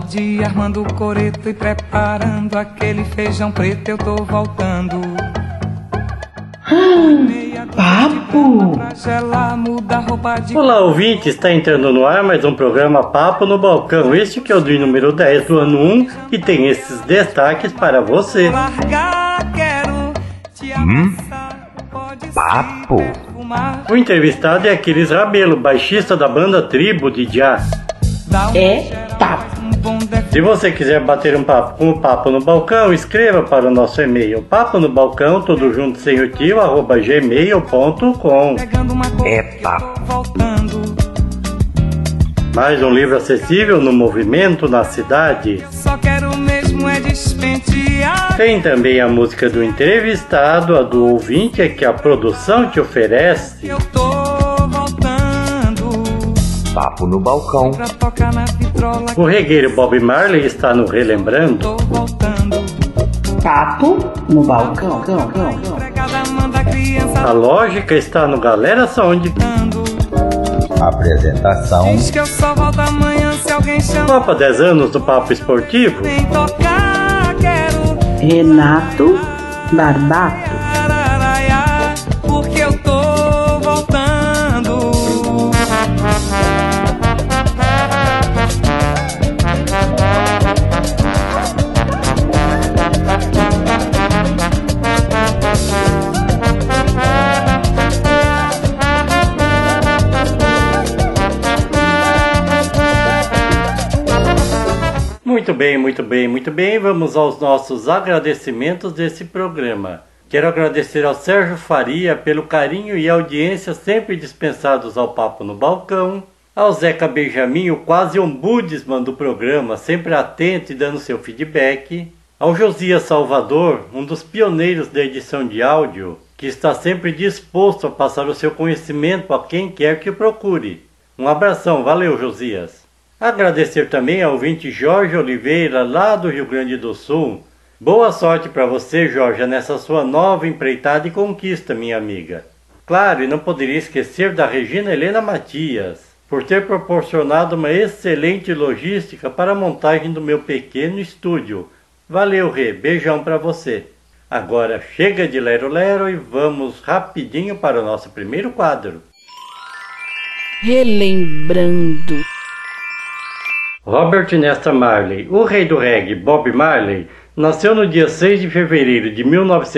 bode, armando o coreto e preparando aquele feijão preto, eu tô voltando. Papo! Olá, ouvinte, está entrando no ar mais um programa Papo no Balcão. Este que é o do número 10 do ano 1 e tem esses destaques para você. Papo! O entrevistado é Aquiles Rabelo, baixista da banda Tribo de Jazz. É papo! Se você quiser bater um papo com o Papo no Balcão, escreva para o nosso e-mail paponobalcão, tudo junto sem o tio, @gmail.com. É papo! Mais um livro acessível no movimento na cidade. Só quero mesmo é despentear. Tem também a música do entrevistado, a do ouvinte, que a produção te oferece. Eu tô voltando Papo no Balcão. pra tocar na vitrola. O regueiro Bob Marley está no Relembrando. Tô voltando. Papo no Balcão. Empregada manda a criança A lógica está no Galera Sound. voltando. Apresentação. Diz que eu só volto amanhã se alguém chama. Copa 10 anos do Papo Esportivo. Vem tocar, quero Renato Barbato. araraiá, porque eu tô voltando. Muito bem. Vamos aos nossos agradecimentos desse programa. Quero agradecer ao Sérgio Faria pelo carinho e audiência sempre dispensados ao Papo no Balcão, ao Zeca Benjamin, o quase ombudsman do programa, sempre atento e dando seu feedback, ao Josias Salvador, um dos pioneiros da edição de áudio, que está sempre disposto a passar o seu conhecimento a quem quer que o procure. Um abração, valeu Josias! Agradecer também ao ouvinte Jorge Oliveira, lá do Rio Grande do Sul. Boa sorte para você, Jorge, nessa sua nova empreitada e conquista, minha amiga. Claro, e não poderia esquecer da Regina Helena Matias, por ter proporcionado uma excelente logística para a montagem do meu pequeno estúdio. Valeu, Rê, beijão para você. Agora chega de lero-lero e vamos rapidinho para o nosso primeiro quadro. Relembrando. Robert Nesta Marley, o rei do reggae, Bob Marley, nasceu no dia 6 de fevereiro de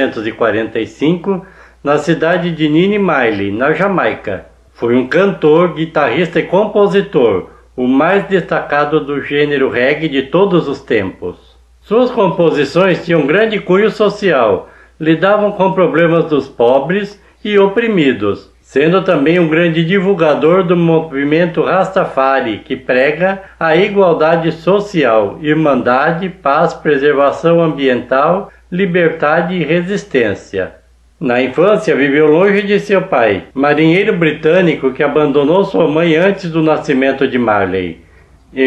1945, na cidade de Nine Marley, na Jamaica. Foi um cantor, guitarrista e compositor, o mais destacado do gênero reggae de todos os tempos. Suas composições tinham grande cunho social, lidavam com problemas dos pobres e oprimidos, sendo também um grande divulgador do movimento Rastafari, que prega a igualdade social, irmandade, paz, preservação ambiental, liberdade e resistência. Na infância, viveu longe de seu pai, marinheiro britânico que abandonou sua mãe antes do nascimento de Marley. Em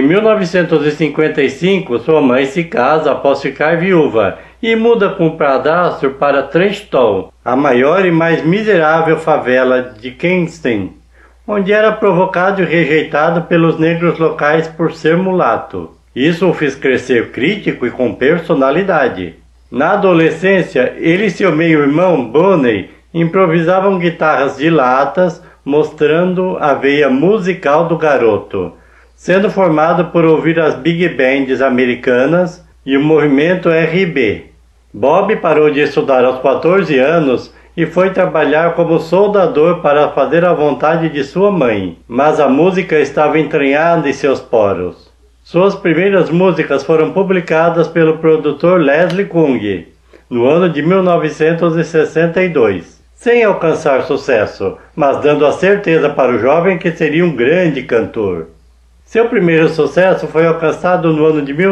1955, sua mãe se casa após ficar viúva e muda com o padrasto para Trenchtown, a maior e mais miserável favela de Kingston, onde era provocado e rejeitado pelos negros locais por ser mulato. Isso o fez crescer crítico e com personalidade. Na adolescência, ele e seu meio-irmão, Bonnie, improvisavam guitarras de latas, mostrando a veia musical do garoto, sendo formado por ouvir as big bands americanas e o movimento R&B. Bob parou de estudar aos 14 anos e foi trabalhar como soldador para fazer a vontade de sua mãe, mas a música estava entranhada em seus poros. Suas primeiras músicas foram publicadas pelo produtor Leslie Kung, no ano de 1962, sem alcançar sucesso, mas dando a certeza para o jovem que seria um grande cantor. Seu primeiro sucesso foi alcançado no ano de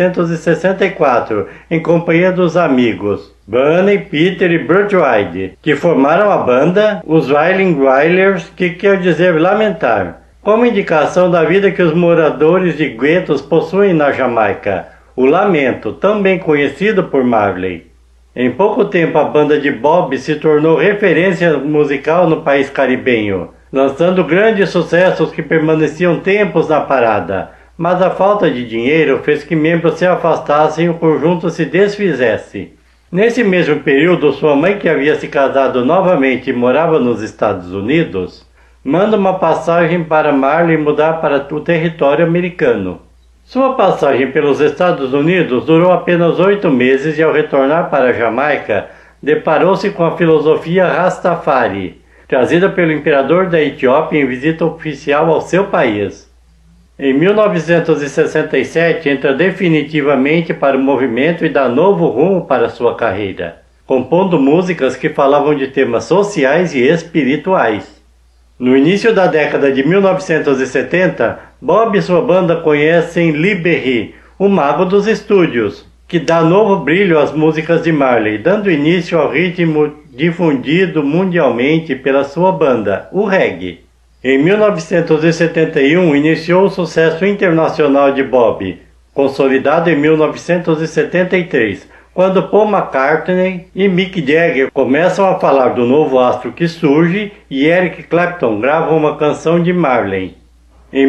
1964, em companhia dos amigos Bunny, Peter e Burt Wide, que formaram a banda os Wailing Wailers, que quer dizer lamentar, como indicação da vida que os moradores de guetos possuem na Jamaica, o lamento, também conhecido por Marley. Em pouco tempo, a banda de Bob se tornou referência musical no país caribenho, lançando grandes sucessos que permaneciam tempos na parada, mas a falta de dinheiro fez que membros se afastassem e o conjunto se desfizesse. Nesse mesmo período, sua mãe, que havia se casado novamente e morava nos Estados Unidos, manda uma passagem para Marley mudar para o território americano. Sua passagem pelos Estados Unidos durou apenas 8 meses e, ao retornar para a Jamaica, deparou-se com a filosofia Rastafari, trazida pelo imperador da Etiópia em visita oficial ao seu país. Em 1967, entra definitivamente para o movimento e dá novo rumo para sua carreira, compondo músicas que falavam de temas sociais e espirituais. No início da década de 1970, Bob e sua banda conhecem Lee Berry, o mago dos estúdios, que dá novo brilho às músicas de Marley, dando início ao ritmo difundido mundialmente pela sua banda, o reggae. Em 1971, iniciou o sucesso internacional de Bob, consolidado em 1973, quando Paul McCartney e Mick Jagger começam a falar do novo astro que surge e Eric Clapton gravam uma canção de Marley. Em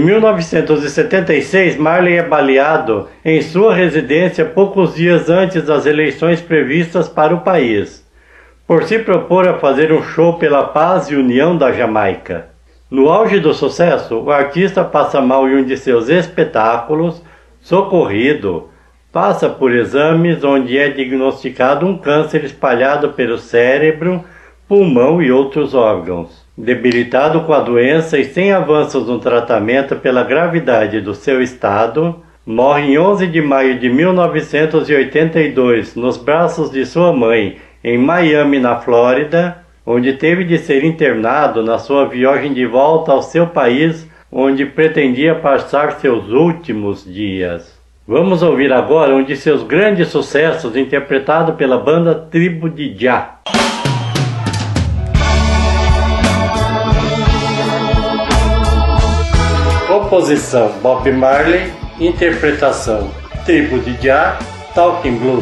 1976, Marley é baleado em sua residência poucos dias antes das eleições previstas para o país, por se propor a fazer um show pela paz e união da Jamaica. No auge do sucesso, o artista passa mal em um de seus espetáculos, socorrido, passa por exames onde é diagnosticado um câncer espalhado pelo cérebro, pulmão e outros órgãos. Debilitado com a doença e sem avanços no tratamento pela gravidade do seu estado, morre em 11 de maio de 1982 nos braços de sua mãe, em Miami, na Flórida, onde teve de ser internado na sua viagem de volta ao seu país, onde pretendia passar seus últimos dias. Vamos ouvir agora um de seus grandes sucessos, interpretado pela banda Tribo de Jah. Composição Bob Marley, interpretação Tribo de Jah, Talking Blues.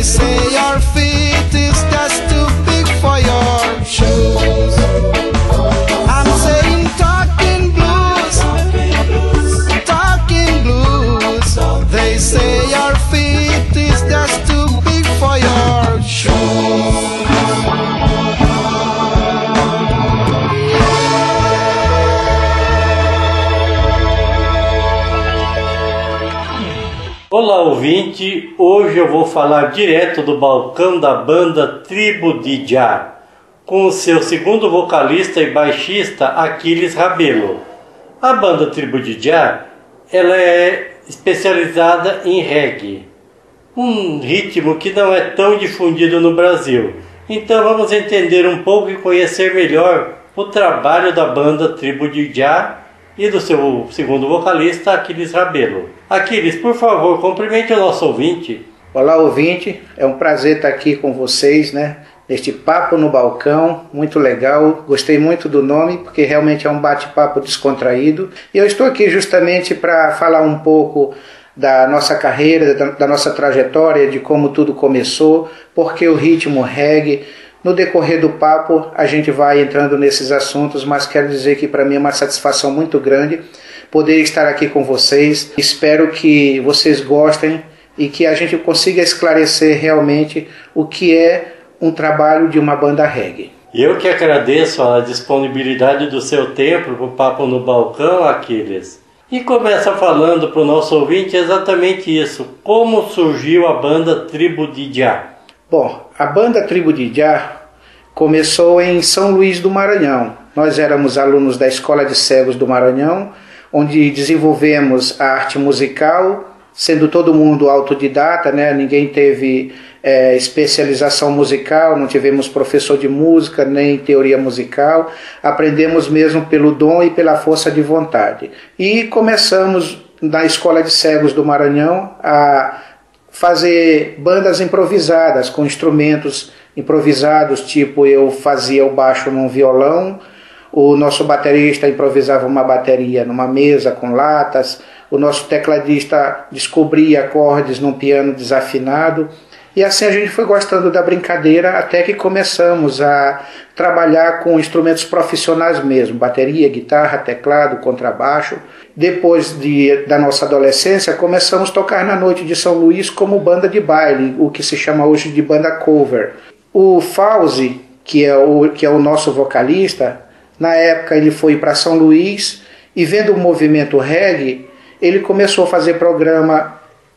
say your feet is just too big for your shoes. I'm saying talking blues, talking blues. They say your feet is just too big for your shoes. Olá, ouvinte! Hoje eu vou falar direto do balcão da banda Tribo de Jah, com o seu segundo vocalista e baixista, Aquiles Rabelo. A banda Tribo de Jah, ela é especializada em reggae, um ritmo que não é tão difundido no Brasil. Então vamos entender um pouco e conhecer melhor o trabalho da banda Tribo de Jah e do seu segundo vocalista, Aquiles Rabelo. Aquiles, por favor, cumprimente o nosso ouvinte. Olá, ouvinte. É um prazer estar aqui com vocês, né? Neste Papo no Balcão, muito legal. Gostei muito do nome, porque realmente é um bate-papo descontraído. E eu estou aqui justamente para falar um pouco da nossa carreira, da nossa trajetória, de como tudo começou, porque o ritmo reggae. No decorrer do papo, a gente vai entrando nesses assuntos, mas quero dizer que para mim é uma satisfação muito grande poder estar aqui com vocês. Espero que vocês gostem e que a gente consiga esclarecer realmente o que é um trabalho de uma banda reggae. Eu que agradeço a disponibilidade do seu tempo para o Papo no Balcão, Aquiles. E começa falando para o nosso ouvinte exatamente isso. Como surgiu a banda Tribo de Jah? Bom, a banda Tribo de Jah começou em São Luís do Maranhão. Nós éramos alunos da Escola de Cegos do Maranhão, onde desenvolvemos a arte musical, sendo todo mundo autodidata, né? Ninguém teve especialização musical, não tivemos professor de música, nem teoria musical. Aprendemos mesmo pelo dom e pela força de vontade. E começamos na Escola de Cegos do Maranhão a fazer bandas improvisadas, com instrumentos improvisados, tipo eu fazia o baixo num violão, o nosso baterista improvisava uma bateria numa mesa com latas, o nosso tecladista descobria acordes num piano desafinado, e assim a gente foi gostando da brincadeira até que começamos a trabalhar com instrumentos profissionais mesmo, bateria, guitarra, teclado, contrabaixo. Depois da nossa adolescência, começamos a tocar na noite de São Luís como banda de baile, o que se chama hoje de banda cover. O Fauzi, que é o nosso vocalista, na época ele foi para São Luís e vendo o movimento reggae, ele começou a fazer programa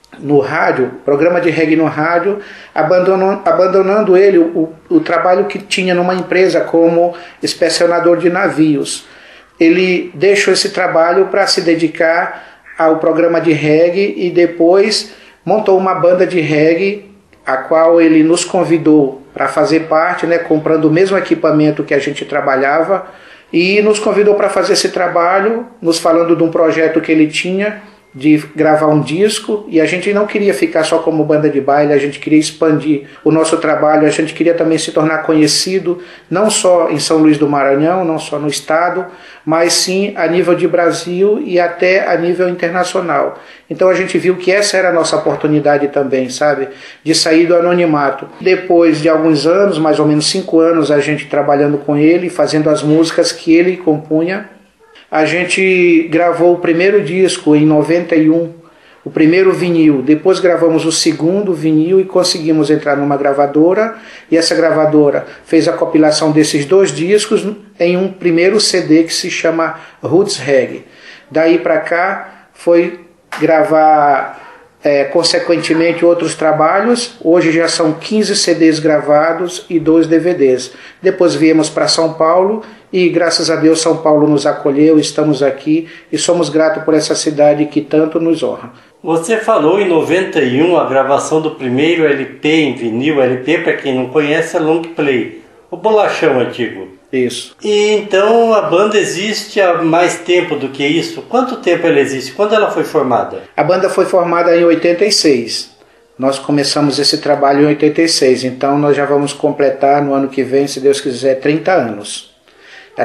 de reggae no rádio, abandonando ele o trabalho que tinha numa empresa como inspecionador de navios. Ele deixou esse trabalho para se dedicar ao programa de reggae e depois montou uma banda de reggae, a qual ele nos convidou para fazer parte, né, comprando o mesmo equipamento que a gente trabalhava, e nos convidou para fazer esse trabalho, nos falando de um projeto que ele tinha de gravar um disco, e a gente não queria ficar só como banda de baile, a gente queria expandir o nosso trabalho, a gente queria também se tornar conhecido, não só em São Luís do Maranhão, não só no estado, mas sim a nível de Brasil e até a nível internacional. Então a gente viu que essa era a nossa oportunidade também, sabe? De sair do anonimato. Depois de alguns anos, mais ou menos 5 anos, a gente trabalhando com ele, fazendo as músicas que ele compunha, a gente gravou o primeiro disco em 91, o primeiro vinil. Depois gravamos o segundo vinil e conseguimos entrar numa gravadora. E essa gravadora fez a compilação desses 2 discos em um primeiro CD que se chama Roots Reggae. Daí para cá foi gravar consequentemente outros trabalhos. Hoje já são 15 CDs gravados e 2 DVDs. Depois viemos para São Paulo e graças a Deus São Paulo nos acolheu, estamos aqui e somos gratos por essa cidade que tanto nos honra. Você falou em 91 a gravação do primeiro LP em vinil. LP, para quem não conhece, é long play, o bolachão antigo. Isso. E então a banda existe há mais tempo do que isso? Quanto tempo ela existe? Quando ela foi formada? A banda foi formada em 86. Nós começamos esse trabalho em 86, então nós já vamos completar no ano que vem, se Deus quiser, 30 anos.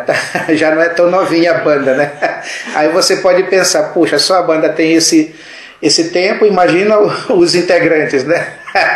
Já não é tão novinha a banda, né? Aí você pode pensar, puxa, só a banda tem esse tempo, imagina os integrantes, né?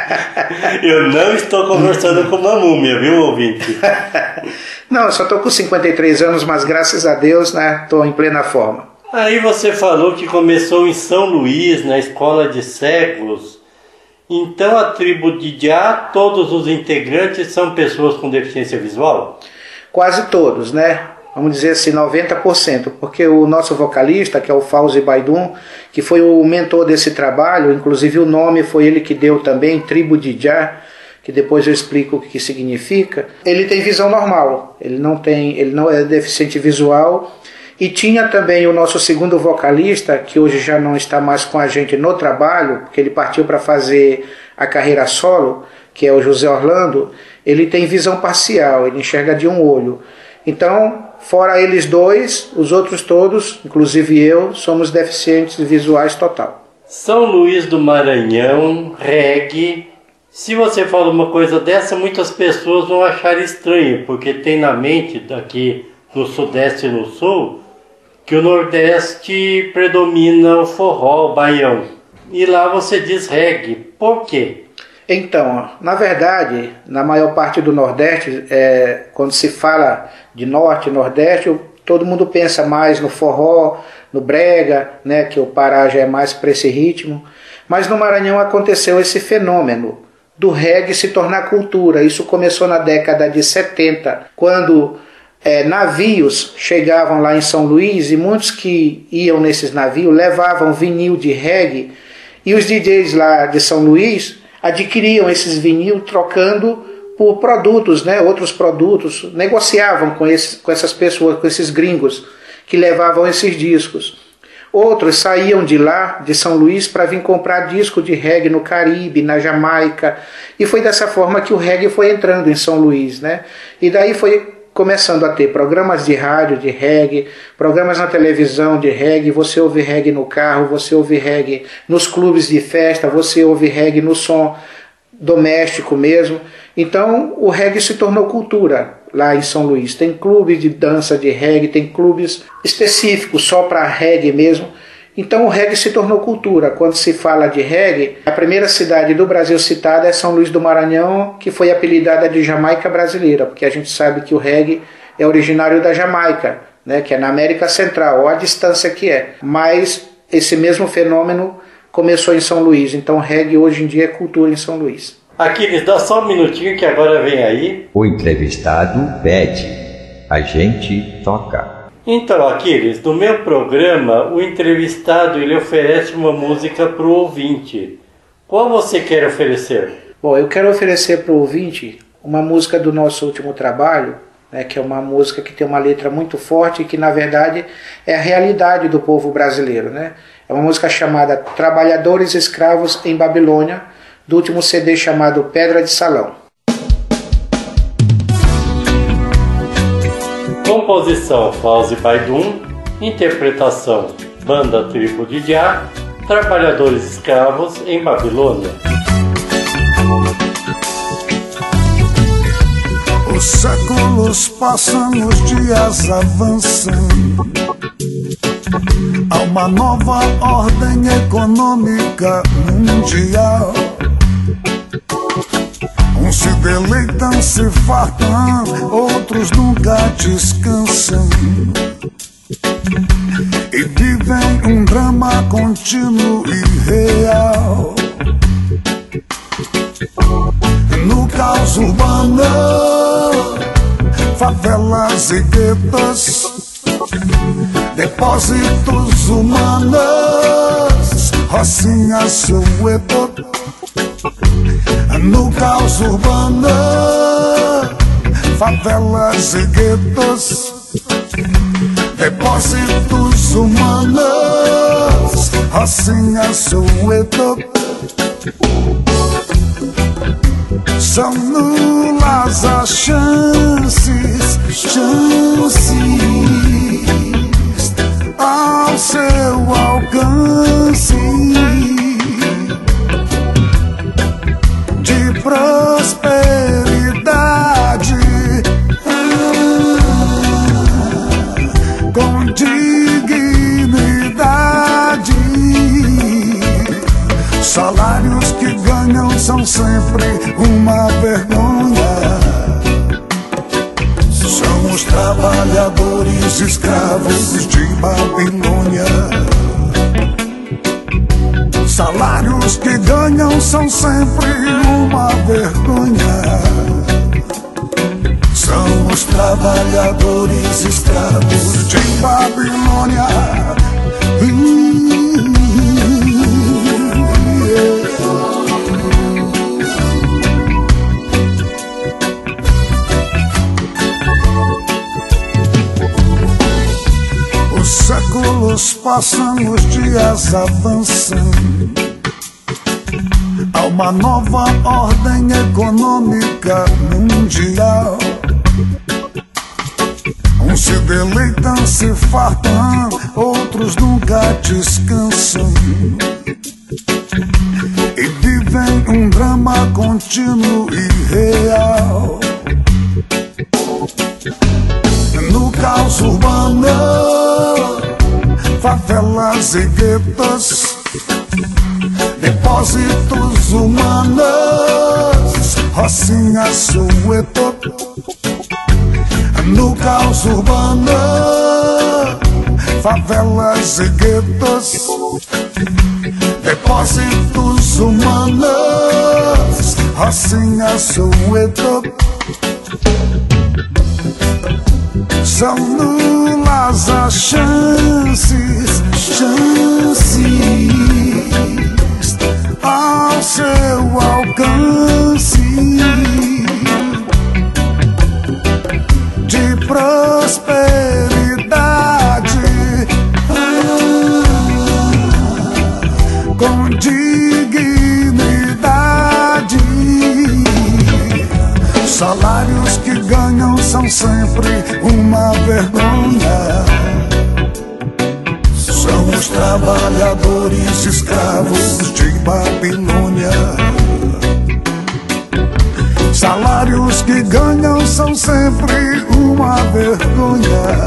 Eu não estou conversando com uma múmia, viu, ouvinte? Não, eu só estou com 53 anos, mas graças a Deus, né, estou em plena forma. Aí você falou que começou em São Luís, na escola de cegos. Então a tribo de Já, todos os integrantes são pessoas com deficiência visual? Quase todos, né? Vamos dizer assim, 90%, porque o nosso vocalista, que é o Fauzi Baidun, que foi o mentor desse trabalho, inclusive o nome foi ele que deu também, Tribo de Já, que depois eu explico o que significa. Ele tem visão normal, ele não é deficiente visual. E tinha também o nosso segundo vocalista, que hoje já não está mais com a gente no trabalho, porque ele partiu para fazer a carreira solo, que é o José Orlando. Ele tem visão parcial, ele enxerga de um olho. Então, fora eles dois, os outros todos, inclusive eu, somos deficientes visuais total. São Luís do Maranhão, reggae. Se você fala uma coisa dessa, muitas pessoas vão achar estranho, porque tem na mente, daqui no Sudeste e no Sul, que o Nordeste predomina o forró, o baião. E lá você diz reggae. Por quê? Então, na verdade, na maior parte do Nordeste, quando se fala de Norte e Nordeste, todo mundo pensa mais no forró, no brega, né, que o Pará já é mais para esse ritmo. Mas no Maranhão aconteceu esse fenômeno do reggae se tornar cultura. Isso começou na década de 70, quando navios chegavam lá em São Luís e muitos que iam nesses navios levavam vinil de reggae e os DJs lá de São Luís adquiriam esses vinil trocando por produtos, né, outros produtos, negociavam com essas pessoas, com esses gringos que levavam esses discos. Outros saíam de lá, de São Luís, para vir comprar disco de reggae no Caribe, na Jamaica, e foi dessa forma que o reggae foi entrando em São Luís, né? E daí foi começando a ter programas de rádio de reggae, programas na televisão de reggae, você ouve reggae no carro, você ouve reggae nos clubes de festa, você ouve reggae no som doméstico mesmo. Então o reggae se tornou cultura lá em São Luís. Tem clubes de dança de reggae, tem clubes específicos só para reggae mesmo. Então o reggae se tornou cultura. Quando se fala de reggae, a primeira cidade do Brasil citada é São Luís do Maranhão, que foi apelidada de Jamaica brasileira, porque a gente sabe que o reggae é originário da Jamaica, né, que é na América Central, olha a distância que é. Mas esse mesmo fenômeno começou em São Luís, então o reggae hoje em dia é cultura em São Luís. Aquiles, dá só um minutinho que agora vem aí. O entrevistado pede, a gente toca. Então, Aquiles, no meu programa, o entrevistado ele oferece uma música para o ouvinte. Qual você quer oferecer? Bom, eu quero oferecer para o ouvinte uma música do nosso último trabalho, né, que é uma música que tem uma letra muito forte e que, na verdade, é a realidade do povo brasileiro, né? É uma música chamada Trabalhadores Escravos em Babilônia, do último CD chamado Pedra de Salão. Composição Fauzi Baidun, interpretação Banda Tribo de Já, Trabalhadores Escravos em Babilônia. Os séculos passam, os dias avançam. Há uma nova ordem econômica mundial. Uns se deleitam, se fartam, outros nunca descansam e vivem um drama contínuo e real. No caos urbano, favelas e guetos, depósitos humanos, Rocinha, Soweto. No caos urbano, favelas e guetos, depósitos humanos, Rocinha, Soweto. São nulas as chances ao seu alcance de prosperidade, com dignidade. vergonha. São os trabalhadores escravos de Babilônia. Salários que ganham são sempre uma vergonha. São os trabalhadores escravos de Babilônia. Os séculos passam, os dias avançam. Há uma nova ordem econômica mundial. Uns se deleitam, se fartam, outros nunca descansam e vivem um drama contínuo e real. No caos urbano, favelas e guetos, depósitos humanos, Rocinha, Soweto. No caos urbano, favelas e guetos, depósitos humanos, Rocinha, Soweto. São nulas as chances ao seu alcance de prosperidade, com dignidade. Salários que ganham são sempre uma vergonha. São os trabalhadores escravos de Babilônia. Salários que ganham são sempre uma vergonha.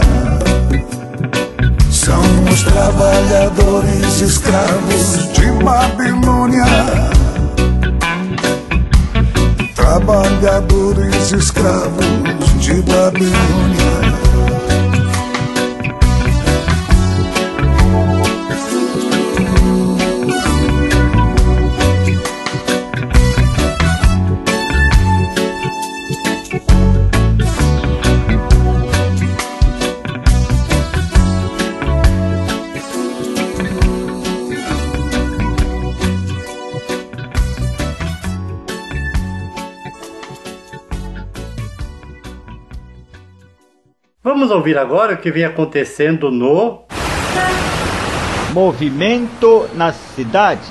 São os trabalhadores escravos de Babilônia. Trabalhadores escravos de Babilônia. Vamos ouvir agora o que vem acontecendo no Movimento nas cidades.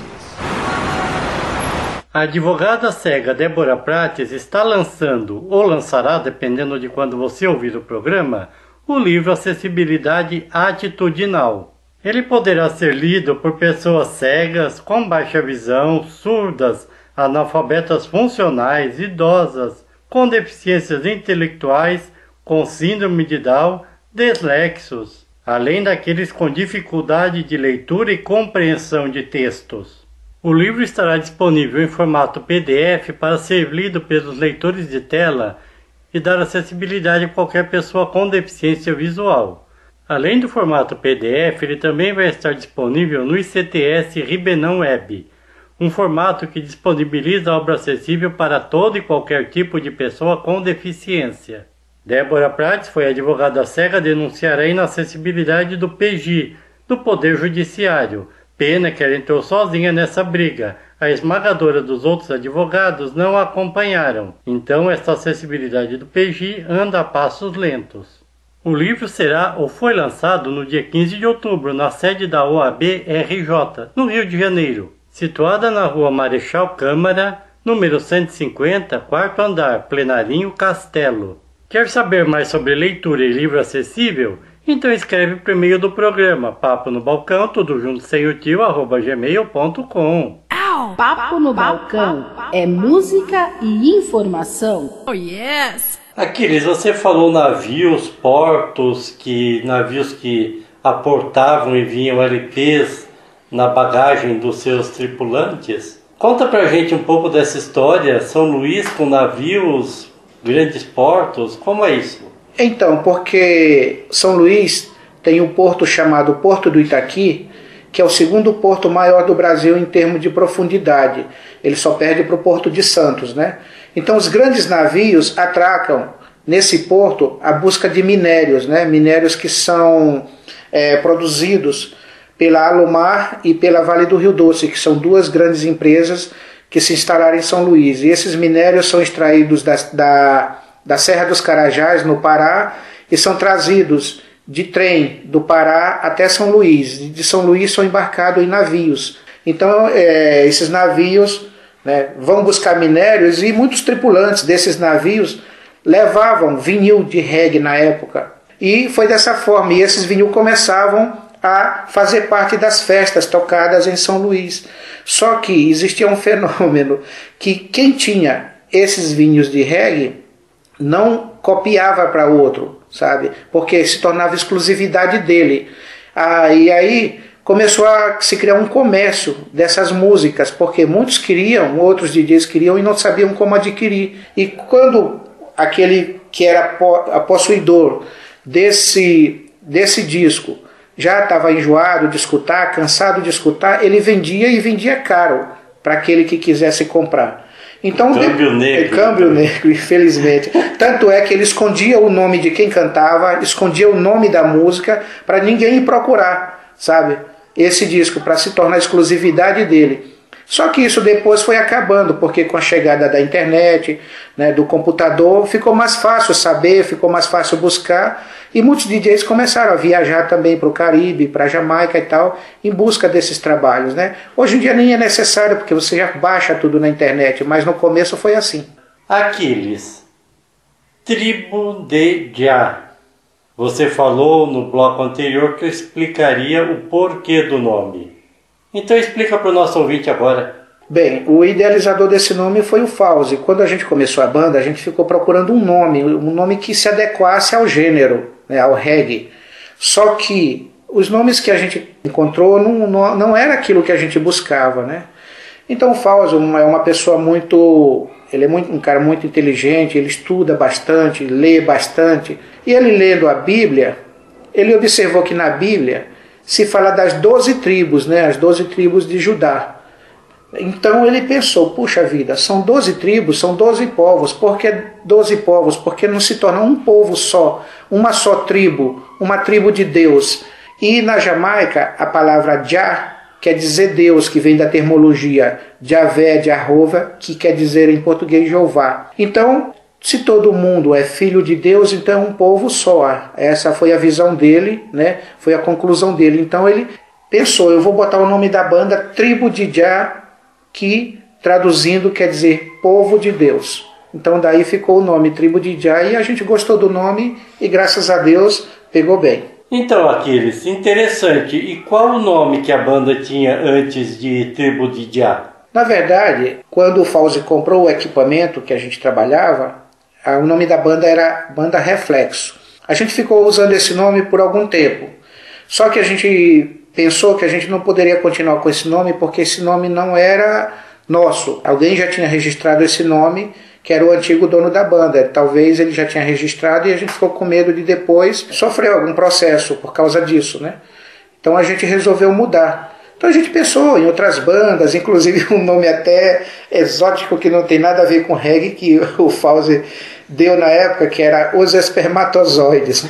A advogada cega Débora Prates está lançando, ou lançará, dependendo de quando você ouvir o programa, o livro Acessibilidade Atitudinal. Ele poderá ser lido por pessoas cegas, com baixa visão, surdas, analfabetas funcionais, idosas, com deficiências intelectuais, com síndrome de Down, dislexos, além daqueles com dificuldade de leitura e compreensão de textos. O livro estará disponível em formato PDF para ser lido pelos leitores de tela e dar acessibilidade a qualquer pessoa com deficiência visual. Além do formato PDF, ele também vai estar disponível no ICTS Ribenão Web, um formato que disponibiliza a obra acessível para todo e qualquer tipo de pessoa com deficiência. Débora Prates foi advogada cega a denunciar a inacessibilidade do PJ, do Poder Judiciário. Pena que ela entrou sozinha nessa briga. A esmagadora dos outros advogados não a acompanharam. Então esta acessibilidade do PJ anda a passos lentos. O livro será ou foi lançado no dia 15 de outubro na sede da OAB RJ, no Rio de Janeiro, situada na rua Marechal Câmara, número 150, quarto andar, Plenarinho Castelo. Quer saber mais sobre leitura e livro acessível? Então escreve por e-mail do programa Papo no Balcão, tudo junto sem o tio, @gmail.com. Papo no Balcão é música e informação. Oh yes! Aquiles, você falou navios, portos, navios que aportavam e vinham LPs na bagagem dos seus tripulantes. Conta pra gente um pouco dessa história, São Luís com navios, grandes portos, como é isso? Então, porque São Luís tem um porto chamado Porto do Itaqui, que é o segundo porto maior do Brasil em termos de profundidade. Ele só perde para o Porto de Santos, né? Então os grandes navios atracam nesse porto a busca de minérios, né? Minérios que são produzidos pela Alumar e pela Vale do Rio Doce, que são duas grandes empresas que se instalaram em São Luís. E esses minérios são extraídos da Serra dos Carajás, no Pará, e são trazidos de trem do Pará até São Luís. De São Luís são embarcados em navios. Então esses navios, né, vão buscar minérios, e muitos tripulantes desses navios levavam vinil de reggae na época. E foi dessa forma, e esses vinil começavam a fazer parte das festas tocadas em São Luís. Só que existia um fenômeno, que quem tinha esses vinhos de reggae não copiava para outro, sabe? Porque se tornava exclusividade dele. E aí começou a se criar um comércio dessas músicas, porque muitos queriam, outros DJs queriam e não sabiam como adquirir. E quando aquele que era possuidor desse disco já estava enjoado de escutar, cansado de escutar, ele vendia, e vendia caro para aquele que quisesse comprar. Então, câmbio negro, infelizmente. Tanto é que ele escondia o nome de quem cantava, escondia o nome da música, para ninguém ir procurar, sabe, esse disco, para se tornar exclusividade dele. Só que isso depois foi acabando, porque com a chegada da internet, né, do computador, ficou mais fácil saber, ficou mais fácil buscar, e muitos DJs começaram a viajar também para o Caribe, para a Jamaica e tal, em busca desses trabalhos, né? Hoje em dia nem é necessário, porque você já baixa tudo na internet, mas no começo foi assim. Aquiles, Tribo de Jah. Você falou no bloco anterior que eu explicaria o porquê do nome. Então explica para o nosso ouvinte agora. Bem, o idealizador desse nome foi o Fauzi. Quando a gente começou a banda, a gente ficou procurando um nome que se adequasse ao gênero, né, ao reggae. Só que os nomes que a gente encontrou não era aquilo que a gente buscava, né? Então o Fauzi é uma pessoa ele é um cara muito inteligente, ele estuda bastante, lê bastante. E ele, lendo a Bíblia, ele observou que na Bíblia se fala das 12 tribos, né, as 12 tribos de Judá. Então ele pensou, puxa vida, são 12 tribos, são 12 povos, por que 12 povos? Porque não se torna um povo só, uma só tribo, uma tribo de Deus. E na Jamaica, a palavra Jah quer dizer Deus, que vem da termologia Javé, Jehová, que quer dizer em português Jeová. Então, se todo mundo é filho de Deus, então é um povo só. Essa foi a visão dele, né? Foi a conclusão dele. Então ele pensou, eu vou botar o nome da banda Tribo de Jah, que traduzindo quer dizer povo de Deus. Então daí ficou o nome Tribo de Jah, e a gente gostou do nome e graças a Deus pegou bem. Então, Aquiles, interessante. E qual o nome que a banda tinha antes de Tribo de Jah? Na verdade, quando o Fauzi comprou o equipamento que a gente trabalhava, o nome da banda era Banda Reflexo. A gente ficou usando esse nome por algum tempo. Só que a gente pensou que a gente não poderia continuar com esse nome, porque esse nome não era nosso. Alguém já tinha registrado esse nome, que era o antigo dono da banda. Talvez ele já tinha registrado e a gente ficou com medo de depois sofrer algum processo por causa disso, né? Então a gente resolveu mudar. Então a gente pensou em outras bandas, inclusive um nome até exótico que não tem nada a ver com reggae, que o Fauzi deu na época, que era Os Espermatozoides.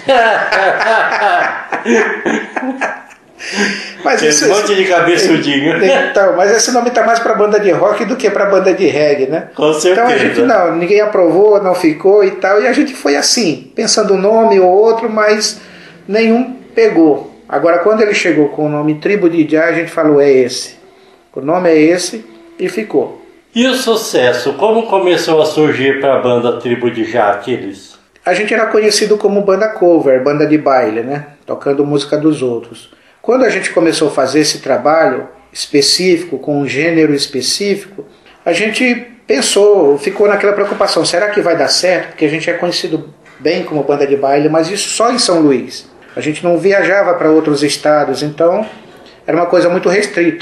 Mas esse monte de cabeçudinho. Então, mas esse nome está mais para banda de rock do que para banda de reggae, né? Com certeza. Então a gente ninguém aprovou, não ficou e tal, e a gente foi assim, pensando um nome ou outro, mas nenhum pegou. Agora, quando ele chegou com o nome Tribo de Jah, a gente falou, é esse. O nome é esse, e ficou. E o sucesso, como começou a surgir para a banda Tribo de Jah, Aquiles? A gente era conhecido como banda cover, banda de baile, né? Tocando música dos outros. Quando a gente começou a fazer esse trabalho específico, com um gênero específico, a gente pensou, ficou naquela preocupação, será que vai dar certo? Porque a gente é conhecido bem como banda de baile, mas isso só em São Luís. A gente não viajava para outros estados, então era uma coisa muito restrita.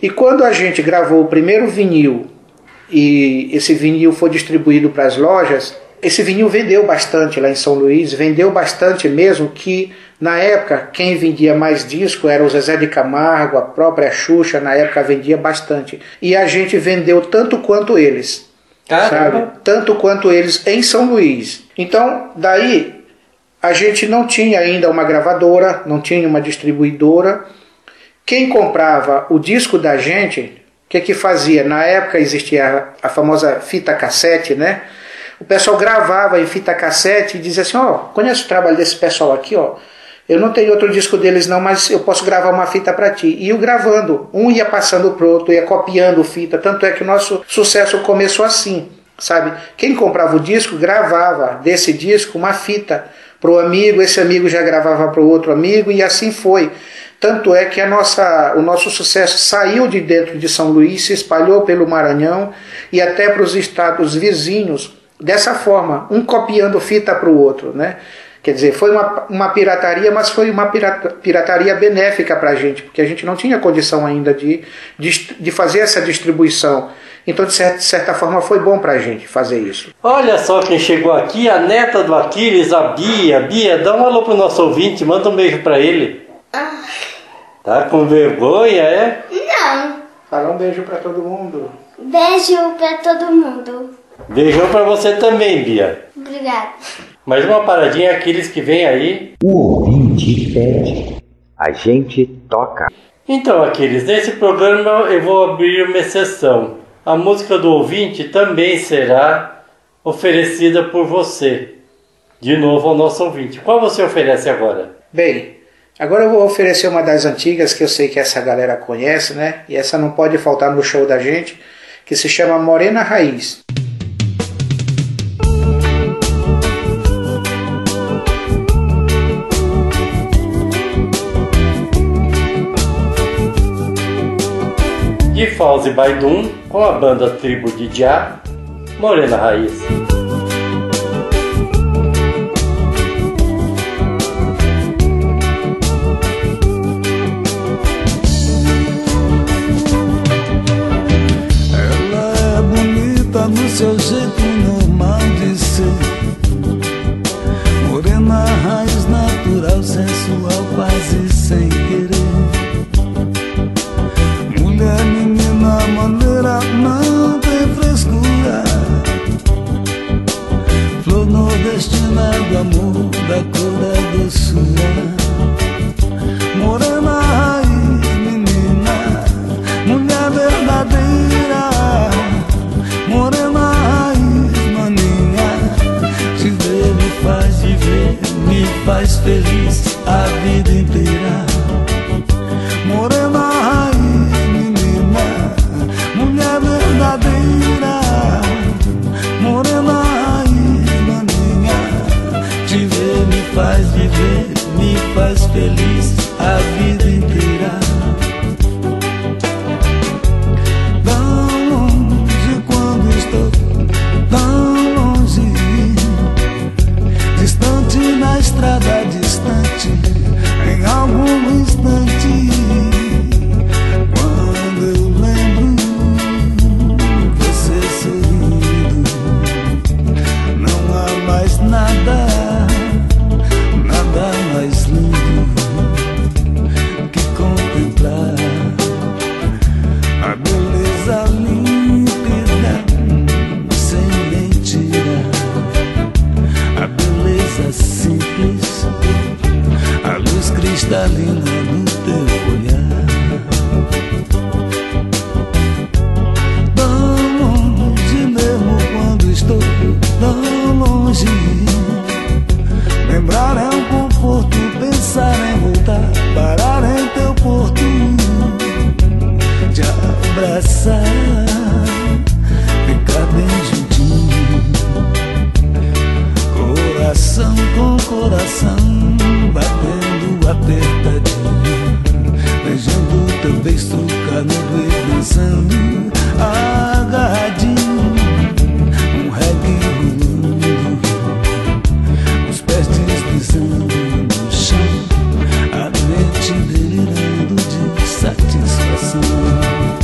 E quando a gente gravou o primeiro vinil e esse vinil foi distribuído para as lojas, esse vinil vendeu bastante lá em São Luís, vendeu bastante mesmo, que na época quem vendia mais disco era o Zezé de Camargo, a própria Xuxa, na época vendia bastante. E a gente vendeu tanto quanto eles, sabe? Tanto quanto eles em São Luís. Então, daí a gente não tinha ainda uma gravadora, não tinha uma distribuidora. Quem comprava o disco da gente, o que fazia? Na época existia a famosa fita cassete, né? O pessoal gravava em fita cassete e dizia assim, conheço o trabalho desse pessoal aqui, eu não tenho outro disco deles não, mas eu posso gravar uma fita para ti. E eu gravando, um ia passando pro outro, ia copiando fita, tanto é que o nosso sucesso começou assim, sabe? Quem comprava o disco, gravava desse disco uma fita pro amigo, esse amigo já gravava pro outro amigo, e assim foi. Tanto é que o nosso sucesso saiu de dentro de São Luís, se espalhou pelo Maranhão e até para os estados vizinhos, dessa forma, um copiando fita para o outro, né? Quer dizer, foi uma pirataria, mas foi uma pirataria benéfica para a gente, porque a gente não tinha condição ainda de fazer essa distribuição. Então, de certa forma, foi bom para a gente fazer isso. Olha só quem chegou aqui, a neta do Aquiles, a Bia. Bia, dá um alô pro nosso ouvinte, manda um beijo para ele. Tá com vergonha, é? Não. Fala um beijo para todo mundo. Beijo para todo mundo. Beijão pra você também, Bia. Obrigada. Mais uma paradinha, aqueles que vem aí. O ouvinte pede, a gente toca. Então, aqueles, nesse programa eu vou abrir uma exceção. A música do ouvinte também será oferecida por você. De novo ao nosso ouvinte. Qual você oferece agora? Bem, agora eu vou oferecer uma das antigas que eu sei que essa galera conhece, né? E essa não pode faltar no show da gente, que se chama Morena Raiz. De Fauzi Baidum, com a banda Tribo de Já, Morena Raiz. Ela é bonita no seu jeito normal de ser, morena raiz natural, sensual, quase sem querer. Mulher, menina, maneira, não tem frescura. Flor nordestina do amor, da cor da doçura. Morena raiz, menina, mulher verdadeira. Morena raiz, maninha, te ver me faz viver, me faz feliz a vida inteira. Morena raiz, mulher verdadeira, morena raiz, maninha, te ver me faz viver, me faz feliz a vida inteira. Tão longe quando estou, tão longe, distante na estrada, distante, em algum instante. Nada, nada mais lindo que contemplar a beleza límpida, sem mentira, a beleza simples, a luz cristalina do teu olhar. Tão longe mesmo quando estou tão longe. Lembrar é um conforto, pensar em voltar, parar em teu porto, te abraçar, ficar bem juntinho, coração com coração, batendo apertadinho, beijando teu beijo, canudo e dançando, agarradinho, um reggae rolando, os pés deslizando no chão, a mente delirando de satisfação.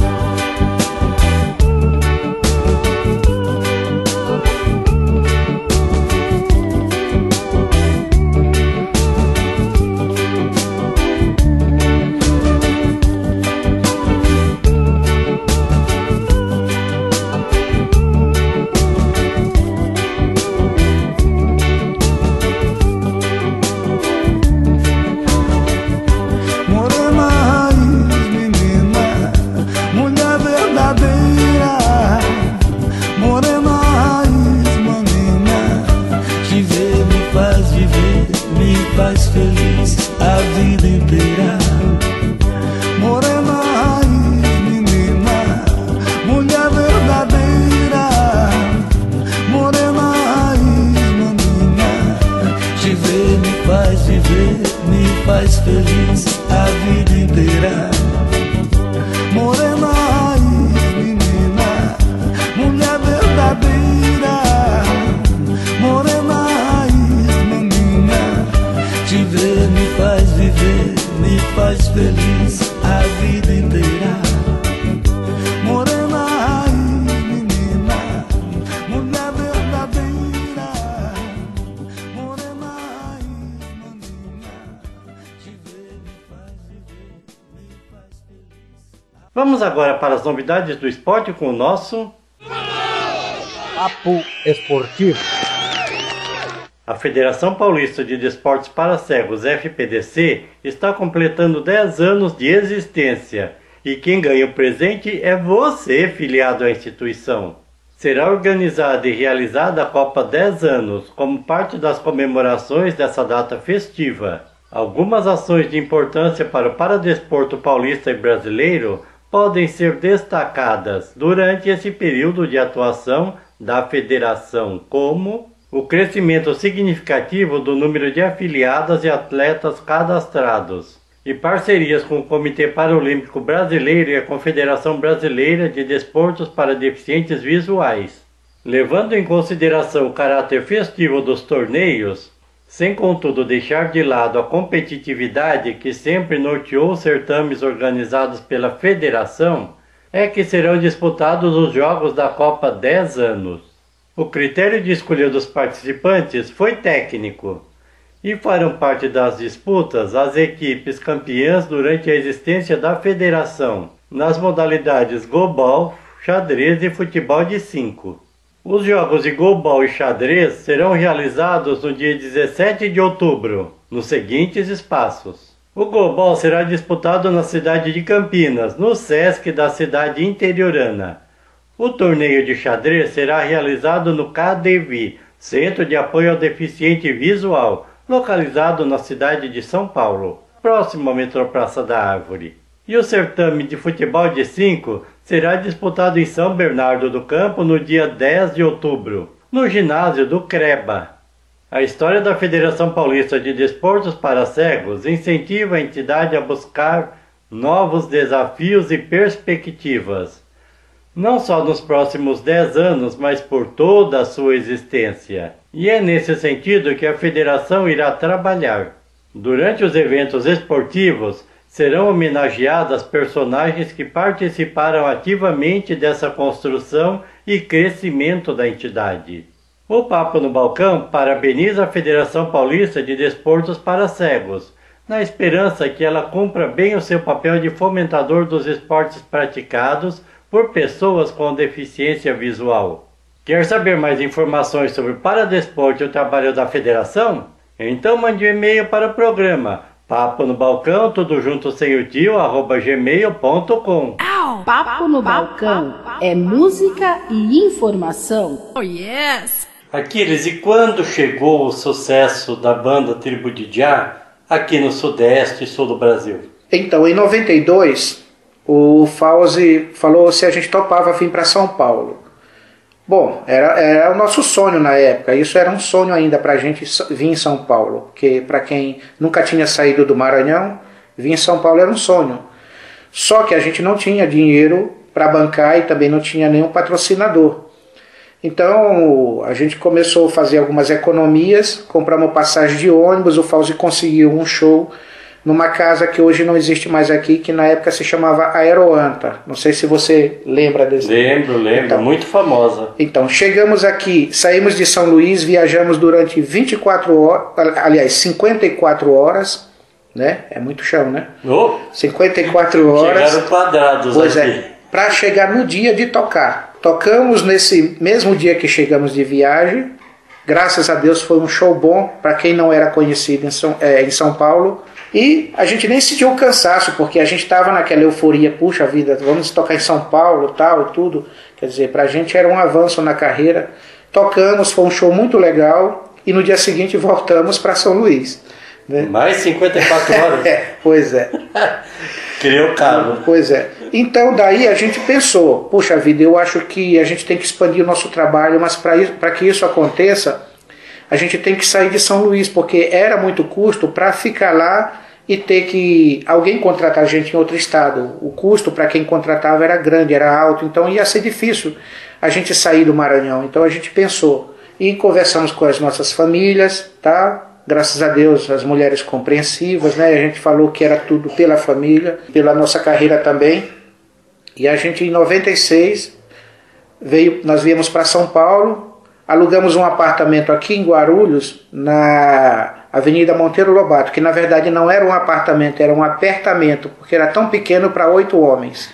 faz feliz a vida inteira. Morena raiz, menina, mulher verdadeira. Morena raiz, menina, te ver me faz viver, me faz feliz a vida inteira. Morena raiz, menina, mulher verdadeira. Morena raiz, menina, te ver me faz viver, me faz feliz a vida inteira. Morena raiz, menina, mulher verdadeira. Morena raiz, menina, te ver me faz viver, me faz feliz. Vamos agora para as novidades do esporte com o nosso Papo Esportivo. A Federação Paulista de Desportos para Cegos, FPDC, está completando 10 anos de existência e quem ganha o presente é você, filiado à instituição. Será organizada e realizada a Copa 10 anos como parte das comemorações dessa data festiva. Algumas ações de importância para o paradesporto paulista e brasileiro podem ser destacadas durante esse período de atuação da federação, como o crescimento significativo do número de afiliadas e atletas cadastrados, e parcerias com o Comitê Paralímpico Brasileiro e a Confederação Brasileira de Desportos para Deficientes Visuais. Levando em consideração o caráter festivo dos torneios, sem contudo deixar de lado a competitividade que sempre norteou os certames organizados pela federação, é que serão disputados os jogos da Copa 10 anos. O critério de escolha dos participantes foi técnico, e farão parte das disputas as equipes campeãs durante a existência da federação, nas modalidades goalball, xadrez e futebol de 5. Os jogos de goalball e xadrez serão realizados no dia 17 de outubro, nos seguintes espaços. O goalball será disputado na cidade de Campinas, no Sesc da cidade interiorana. O torneio de xadrez será realizado no CADEVI, Centro de Apoio ao Deficiente Visual, localizado na cidade de São Paulo, próximo ao metrô Praça da Árvore. E o certame de futebol de 5 será disputado em São Bernardo do Campo no dia 10 de outubro, no ginásio do CREBA. A história da Federação Paulista de Desportos para Cegos incentiva a entidade a buscar novos desafios e perspectivas, não só nos próximos 10 anos, mas por toda a sua existência. E é nesse sentido que a federação irá trabalhar. Durante os eventos esportivos, serão homenageadas personagens que participaram ativamente dessa construção e crescimento da entidade. O Papo no Balcão parabeniza a Federação Paulista de Desportos para Cegos, na esperança que ela cumpra bem o seu papel de fomentador dos esportes praticados por pessoas com deficiência visual. Quer saber mais informações sobre o paradesporto e o trabalho da federação? Então mande um e-mail para o programa Papo no Balcão, tudo junto sem o tio, @gmail.com. Papo no Balcão é música e informação. Oh, yes! Aquiles, e quando chegou o sucesso da banda Tribo de Já aqui no Sudeste e Sul do Brasil? Então, em 92, o Fauzi falou se a gente topava vir para São Paulo. Bom, era o nosso sonho na época, isso era um sonho ainda para a gente vir em São Paulo, porque para quem nunca tinha saído do Maranhão, vir em São Paulo era um sonho. Só que a gente não tinha dinheiro para bancar e também não tinha nenhum patrocinador. Então a gente começou a fazer algumas economias, compramos passagem de ônibus, o Fauzi conseguiu um show numa casa que hoje não existe mais aqui, que na época se chamava Aeroanta. Não sei se você lembra desse. Lembro, então, muito famosa. Então, chegamos aqui, saímos de São Luís, viajamos durante 24 horas, aliás, 54 horas, né? É muito chão, né? 54 horas. Chegaram quadrados pois aqui. É, para chegar no dia de tocar. Tocamos nesse mesmo dia que chegamos de viagem. Graças a Deus foi um show bom para quem não era conhecido em São Paulo. E a gente nem sentiu o cansaço, porque a gente estava naquela euforia, puxa vida, vamos tocar em São Paulo, tal e tudo. Quer dizer, pra gente era um avanço na carreira. Tocamos, foi um show muito legal, e no dia seguinte voltamos para São Luís. Né? Mais 54 horas? Pois é. Criou cabo. Pois é. Então daí a gente pensou, puxa vida, eu acho que a gente tem que expandir o nosso trabalho, mas para que isso aconteça, a gente tem que sair de São Luís, porque era muito custo para ficar lá e ter que alguém contratar a gente em outro estado. O custo para quem contratava era grande, era alto, então ia ser difícil a gente sair do Maranhão. Então a gente pensou e conversamos com as nossas famílias, tá? Graças a Deus, as mulheres compreensivas, né? A gente falou que era tudo pela família, pela nossa carreira também. E a gente, em 96, nós viemos para São Paulo, alugamos um apartamento aqui em Guarulhos, na Avenida Monteiro Lobato, que na verdade não era um apartamento, era um apertamento, porque era tão pequeno para 8 homens.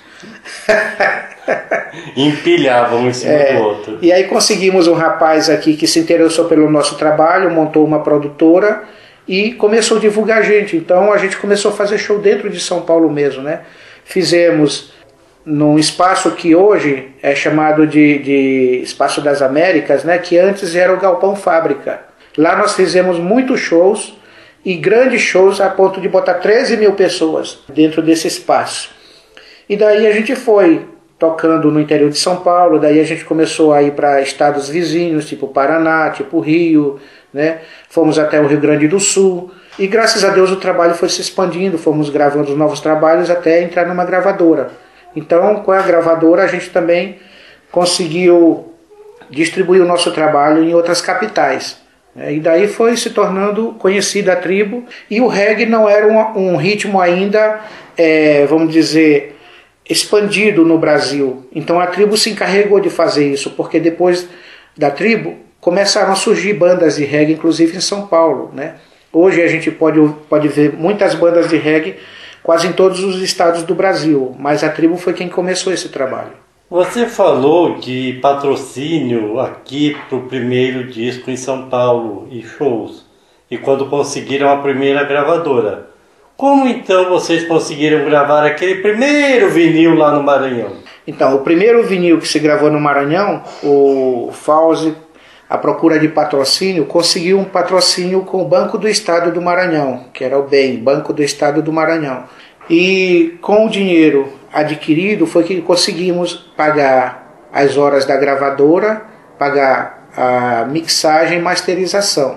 Empilhavam um em cima do outro. E aí conseguimos um rapaz aqui que se interessou pelo nosso trabalho, montou uma produtora e começou a divulgar a gente. Então a gente começou a fazer show dentro de São Paulo mesmo, né? Fizemos num espaço que hoje é chamado de Espaço das Américas, né? Que antes era o Galpão Fábrica. Lá nós fizemos muitos shows e grandes shows a ponto de botar 13 mil pessoas dentro desse espaço. E daí a gente foi tocando no interior de São Paulo, daí a gente começou a ir para estados vizinhos, tipo Paraná, tipo Rio, né? Fomos até o Rio Grande do Sul, e graças a Deus o trabalho foi se expandindo, fomos gravando novos trabalhos até entrar numa gravadora. Então, com a gravadora a gente também conseguiu distribuir o nosso trabalho em outras capitais. E daí foi se tornando conhecida a tribo, e o reggae não era um ritmo ainda, vamos dizer, expandido no Brasil. Então a tribo se encarregou de fazer isso, porque depois da tribo começaram a surgir bandas de reggae, inclusive em São Paulo, né? Hoje a gente pode ver muitas bandas de reggae quase em todos os estados do Brasil, mas a tribo foi quem começou esse trabalho. Você falou de patrocínio aqui para o primeiro disco em São Paulo e shows, e quando conseguiram a primeira gravadora. Como então vocês conseguiram gravar aquele primeiro vinil lá no Maranhão? Então, o primeiro vinil que se gravou no Maranhão, o Fauzi, à procura de patrocínio, conseguiu um patrocínio com o Banco do Estado do Maranhão, que era o BEM, Banco do Estado do Maranhão. E com o dinheiro adquirido foi que conseguimos pagar as horas da gravadora, pagar a mixagem e masterização.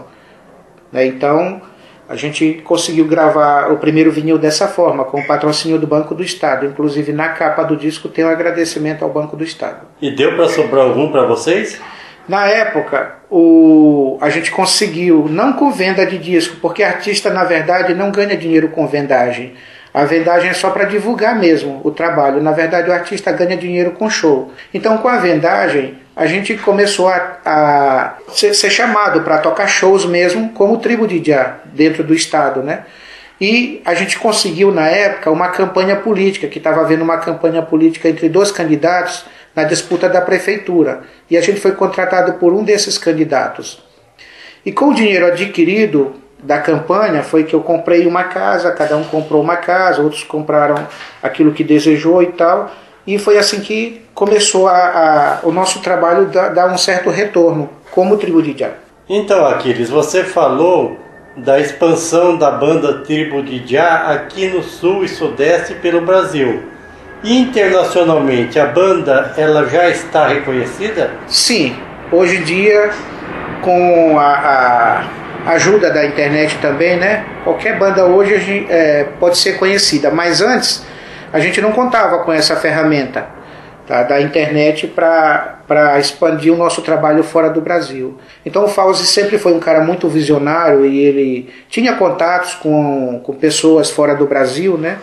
Então a gente conseguiu gravar o primeiro vinil dessa forma, com o patrocínio do Banco do Estado. Inclusive na capa do disco tem um agradecimento ao Banco do Estado. E deu para sobrar algum para vocês? Na época, a gente conseguiu, não com venda de disco, porque artista na verdade não ganha dinheiro com vendagem. A vendagem é só para divulgar mesmo o trabalho. Na verdade, o artista ganha dinheiro com show. Então, com a vendagem, a gente começou a ser chamado para tocar shows mesmo, como tribo de Jah, dentro do estado, né? E a gente conseguiu, na época, uma campanha política, que estava havendo uma campanha política entre 2 candidatos na disputa da prefeitura. E a gente foi contratado por um desses candidatos. E com o dinheiro adquirido da campanha foi que eu comprei uma casa, cada um comprou uma casa, outros compraram aquilo que desejou e tal, e foi assim que começou o nosso trabalho dar um certo retorno como Tribo de Jah. Então, Aquiles, você falou da expansão da banda Tribo de Jah aqui no sul e sudeste pelo Brasil. Internacionalmente, a banda ela já está reconhecida? Sim, hoje em dia, com a ajuda da internet também, né? Qualquer banda hoje pode ser conhecida, mas antes a gente não contava com essa ferramenta, tá, da internet para expandir o nosso trabalho fora do Brasil. Então o Fauzi sempre foi um cara muito visionário e ele tinha contatos com pessoas fora do Brasil, né?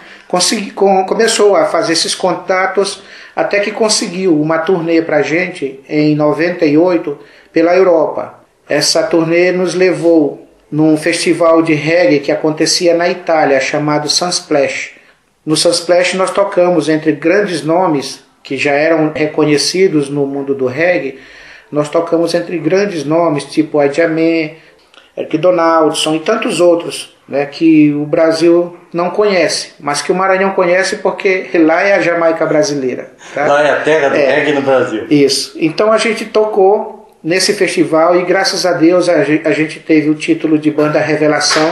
Começou a fazer esses contatos até que conseguiu uma turnê para a gente em 98 pela Europa. Essa turnê nos levou num festival de reggae que acontecia na Itália, chamado Sunsplash. No Sunsplash nós tocamos entre grandes nomes que já eram reconhecidos no mundo do reggae. Nós tocamos entre grandes nomes, tipo Adjamé, Eric Donaldson e tantos outros, né, que o Brasil não conhece, mas que o Maranhão conhece porque lá é a Jamaica brasileira. Tá? Lá é a terra do reggae no Brasil. Isso. Então a gente tocou nesse festival e graças a Deus a gente teve o título de Banda Revelação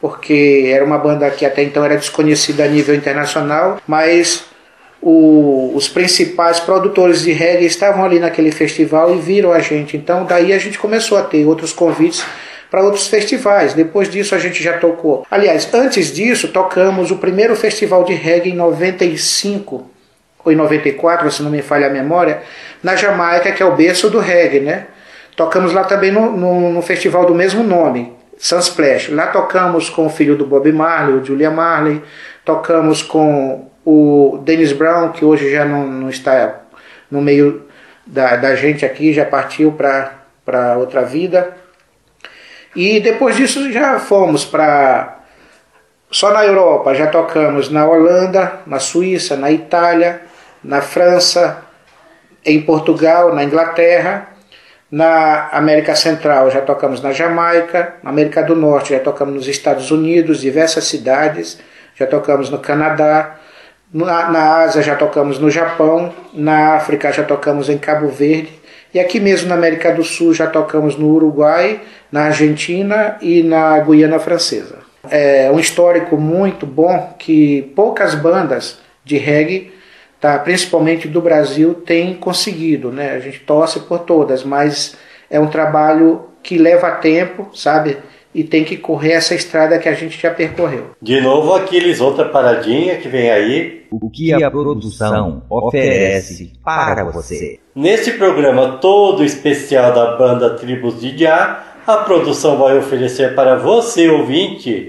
porque era uma banda que até então era desconhecida a nível internacional, mas os principais produtores de reggae estavam ali naquele festival e viram a gente. Então daí a gente começou a ter outros convites para outros festivais. Depois disso a gente já tocou. Aliás, antes disso tocamos o primeiro festival de reggae em 95 ou em 94, se não me falha a memória, na Jamaica, que é o berço do reggae, né? Tocamos lá também no festival do mesmo nome, Sunsplash. Lá tocamos com o filho do Bob Marley, o Julian Marley, tocamos com o Dennis Brown, que hoje já não está no meio da gente aqui, já partiu para outra vida. E depois disso já fomos para... Só na Europa, já tocamos na Holanda, na Suíça, na Itália, na França, em Portugal, na Inglaterra. Na América Central já tocamos na Jamaica, na América do Norte já tocamos nos Estados Unidos, diversas cidades, já tocamos no Canadá, na Ásia já tocamos no Japão, na África já tocamos em Cabo Verde, e aqui mesmo na América do Sul já tocamos no Uruguai, na Argentina e na Guiana Francesa. É um histórico muito bom que poucas bandas de reggae, principalmente do Brasil, têm conseguido, né? A gente torce por todas, mas é um trabalho que leva tempo, sabe? E tem que correr essa estrada que a gente já percorreu. De novo, Aquiles, outra paradinha que vem aí. O que a produção oferece para você? Neste programa todo especial da banda Tribos de Jah, a produção vai oferecer para você, ouvinte,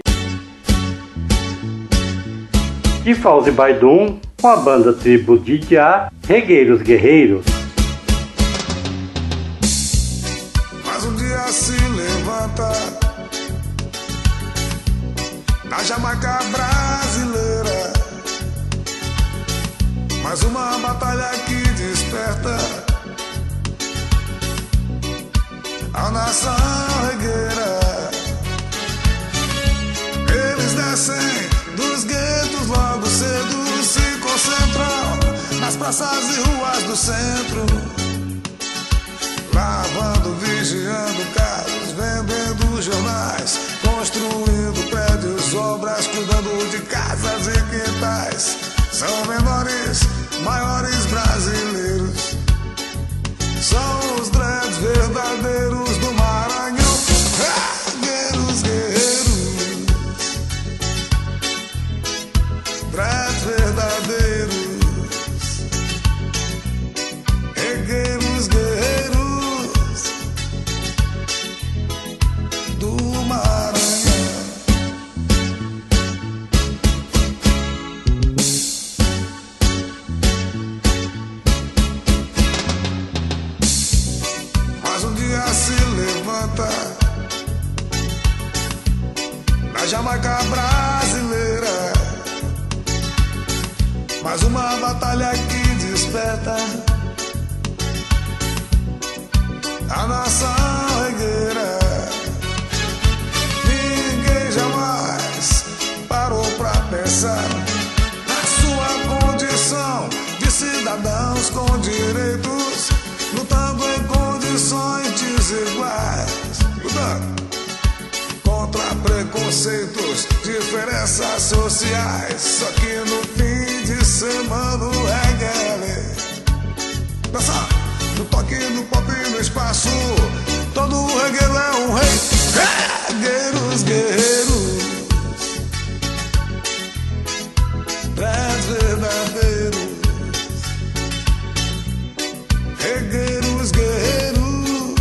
de Fauzi Baidum, com a banda Tribos de Jah, Regueiros Guerreiros. Mas um dia se levanta na Jamaica brasileira, mais uma batalha que desperta a nação regueira. Eles descem dos guetos logo cedo, se concentram nas praças e ruas do centro, lavando, vigiando carros, vendendo jornais, construindo prédios, obras, cuidando de casas e quintais. São menores, maiores brasileiros, são os dreads verdadeiros do Maranhão. Regueiros guerreiros, dreads verdadeiros, regueiros guerreiros do Maranhão. Mas um dia se levanta na Jamaica brasileira, mais uma batalha que desperta a nação regueira. Ninguém jamais parou pra pensar na sua condição de cidadãos com direitos, lutando em condições desiguais, lutando contra preconceitos, diferenças sociais. Só que no fim de semana o reggae dança no toque, no pop, no espaço. Todo regueiro é um rei. Regueiros guerreiros, dreads verdadeiros, regueiros guerreiros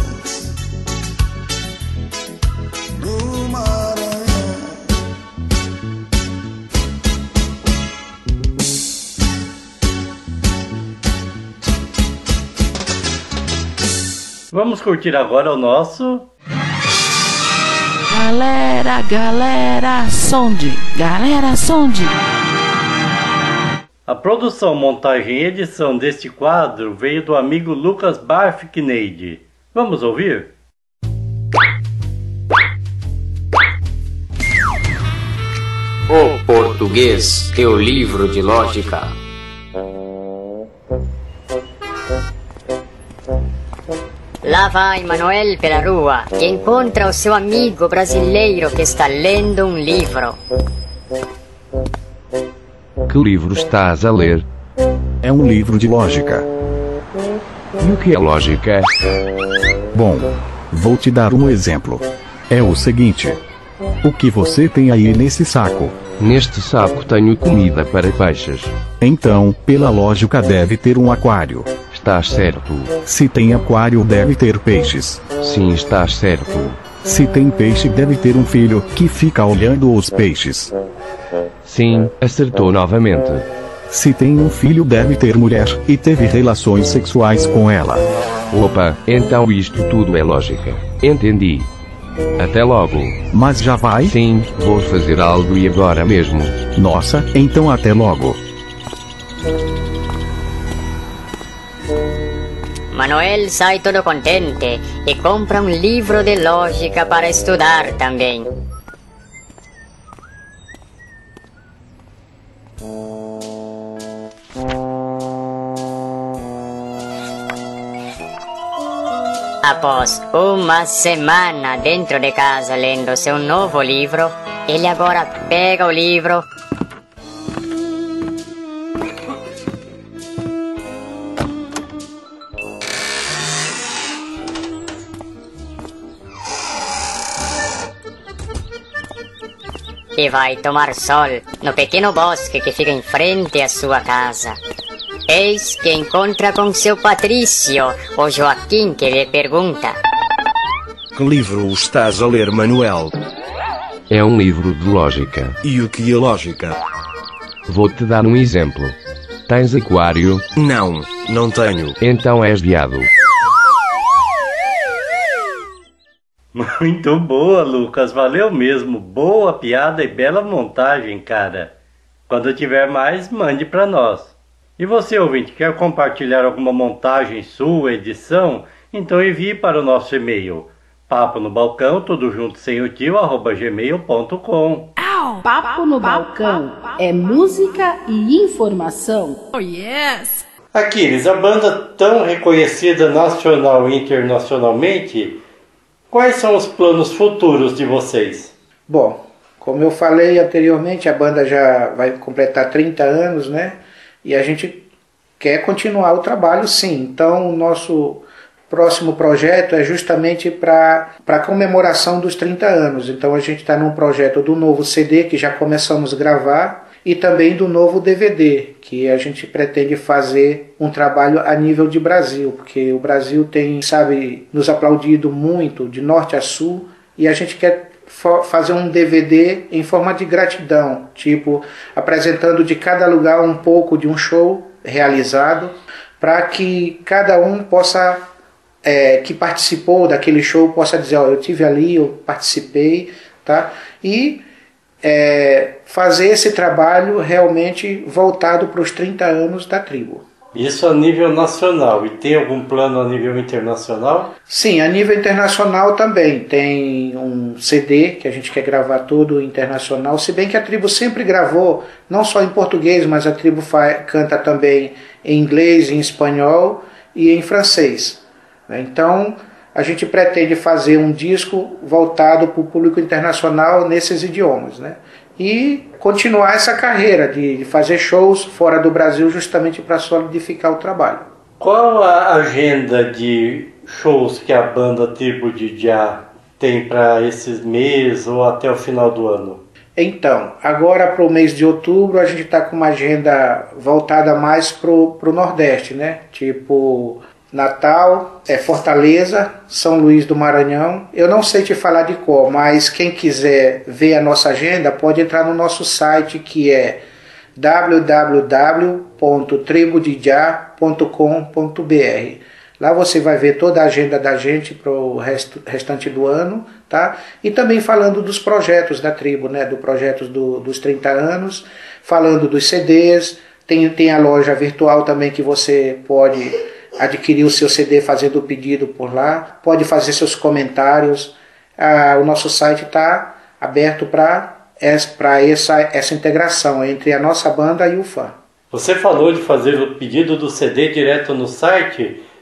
do Maranhão. Vamos curtir agora o nosso... Galera, sonde, galera, sonde. A produção, montagem e edição deste quadro veio do amigo Lucas Barfikneide. Vamos ouvir? O português é o livro de lógica. Lá vai Manuel pela rua e encontra o seu amigo brasileiro que está lendo um livro. Que livro estás a ler? É um livro de lógica. E o que é lógica? Bom, vou te dar um exemplo. É o seguinte. O que você tem aí nesse saco? Neste saco tenho comida para peixes. Então, pela lógica deve ter um aquário. Estás certo. Se tem aquário deve ter peixes. Sim, estás certo. Se tem peixe deve ter um filho que fica olhando os peixes. Sim, acertou novamente. Se tem um filho deve ter mulher e teve relações sexuais com ela. Opa, então isto tudo é lógica. Entendi. Até logo. Mas já vai? Sim, vou fazer algo e agora mesmo. Nossa, então até logo. Manuel sai todo contente e compra um livro de lógica para estudar também. Após uma semana dentro de casa lendo seu novo livro, ele agora pega o livro e vai tomar sol no pequeno bosque que fica em frente à sua casa. Eis que encontra com seu Patrício, o Joaquim, que lhe pergunta: Que livro estás a ler, Manuel? É um livro de lógica. E o que é lógica? Vou-te dar um exemplo. Tens aquário? Não, não tenho. Então és viado. Muito boa, Lucas. Valeu mesmo. Boa piada e bela montagem, cara. Quando tiver mais, mande para nós. E você, ouvinte, quer compartilhar alguma montagem sua, edição? Então envie para o nosso e-mail papo no balcão, tudo junto sem o tio, @gmail.com. Papo no Balcão é música e informação. Oh, yes! Aquiles, a banda tão reconhecida nacional e internacionalmente, quais são os planos futuros de vocês? Bom, como eu falei anteriormente, a banda já vai completar 30 anos, né? E a gente quer continuar o trabalho, sim. Então, o nosso próximo projeto é justamente para a comemoração dos 30 anos. Então, a gente está num projeto do novo CD, que já começamos a gravar, e também do novo DVD, que a gente pretende fazer um trabalho a nível de Brasil, porque o Brasil tem, sabe, nos aplaudido muito, de norte a sul, e a gente quer fazer um DVD em forma de gratidão, tipo, apresentando de cada lugar um pouco de um show realizado, para que cada um possa, que participou daquele show, possa dizer, ó, eu estive ali, eu participei, tá? E fazer esse trabalho realmente voltado para os 30 anos da tribo. Isso a nível nacional. E tem algum plano a nível internacional? Sim, a nível internacional também. Tem um CD que a gente quer gravar todo internacional, se bem que a tribo sempre gravou, não só em português, mas a tribo canta também em inglês, em espanhol e em francês. Então, a gente pretende fazer um disco voltado para o público internacional nesses idiomas, né? E continuar essa carreira de fazer shows fora do Brasil justamente para solidificar o trabalho. Qual a agenda de shows que a banda Tribo de Já tem para esses meses ou até o final do ano? Então, agora para o mês de outubro a gente está com uma agenda voltada mais para o Nordeste, né? Tipo Natal, Fortaleza, São Luís do Maranhão. Eu não sei te falar de qual, mas quem quiser ver a nossa agenda pode entrar no nosso site, que é www.tribodejá.com.br. Lá você vai ver toda a agenda da gente para o restante do ano, tá? E também falando dos projetos da tribo, né? Do projeto dos 30 anos, falando dos CDs, tem a loja virtual também que você pode adquirir o seu CD fazendo o pedido por lá, pode fazer seus comentários. O nosso site está aberto para essa integração entre a nossa banda e o fã. Você falou de fazer o pedido do CD direto no site.